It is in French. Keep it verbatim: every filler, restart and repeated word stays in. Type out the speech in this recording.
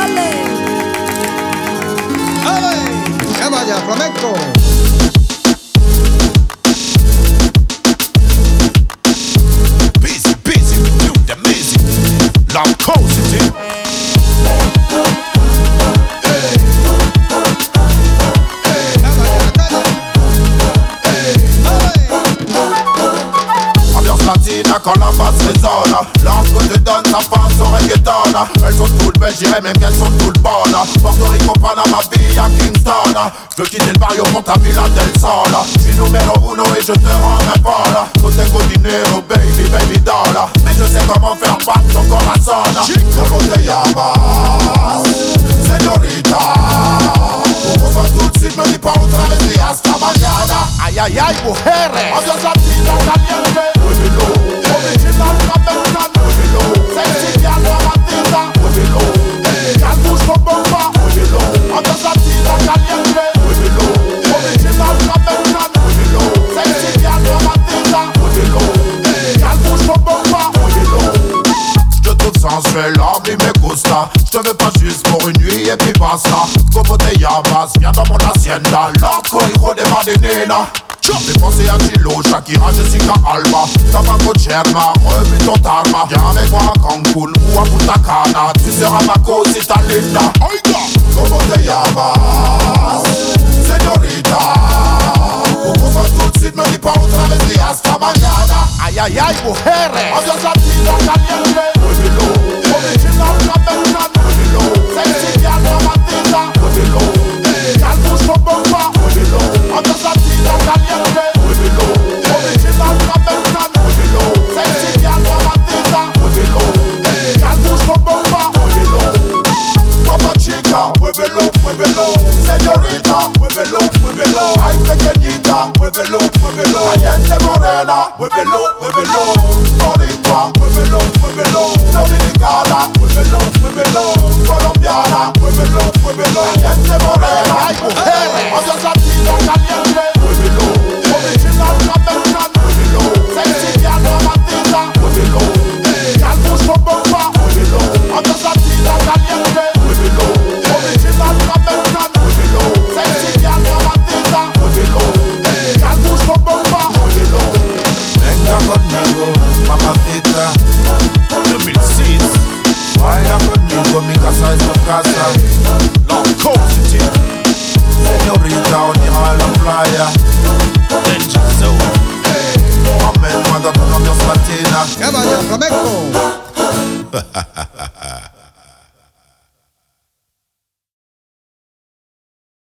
dale. ¡Ale! ¡Que vaya, flamenco! Busy, busy with you, the music. Long cozy, Latina quand la basse résonne. L'entre te donne sa face au reggaeton. Elles sont toutes belles, j'irais même qu'elles sont toutes bonnes. Porto Rico, Panama, Villa, Kingston. Je veux quitter le barrio pour ta villa del Sol. Je suis numéro uno et je te rends folle. Cotengo dinero, baby, baby doll. Mais je sais comment faire battre ton corazon. Como te llamas, señorita? Pourquoi tout de suite me dis pas où traverser hasta mañana? Ay, ay, ay, mujeres. Adiós latina, caliente. Muévelo, original american. Muévelo, sexy girl, latina. Muévelo, girl bouge ton bomba. Muévelo, adiós latina, caliente. Muévelo, original american. Muévelo, sexy girl, latina. Muévelo, girl bouge ton bomba. Muévelo. Je te sens, je fais l'homme et me gusta. Je te veux pas juste pour une nuit et puis basta. Como te llamas, viens dans mon hacienda. Loco, hijo de Madinina. J'ai pensé à Chilo, Shakira, Jessica Alba. Tabaco Cherma, remue ton tarma. Viens avec moi à Cancun ou à Punta Cana. Tu seras ma cosita linda. Oiga, como te llamas, señorita? Pourquoi tout de suite me dis pas où traverser hasta mañana? Ay, ay, ay, mujeres. Adiós latina, caliente. Muévelo, original american. Muévelo, sexy girl, latina. Muévelo, girl bouge ton bomba. Muévelo, adiós latina, caliente. Muévelo, original american. Muévelo, sexy girl, latina. Muévelo, girl bouge ton bomba. Muévelo, como chica. Muévelo, muévelo, señorita. Muévelo, muévelo, ay pequeñita. Muévelo, muévelo, caliente morena. Muévelo, muévelo, boricua. Muévelo, muévelo, dominicana. Muévelo, muévelo, colombiana. Muévelo, muévelo, caliente morena. Ay mujeres, adiós latina, caliente. Muévelo, original americana.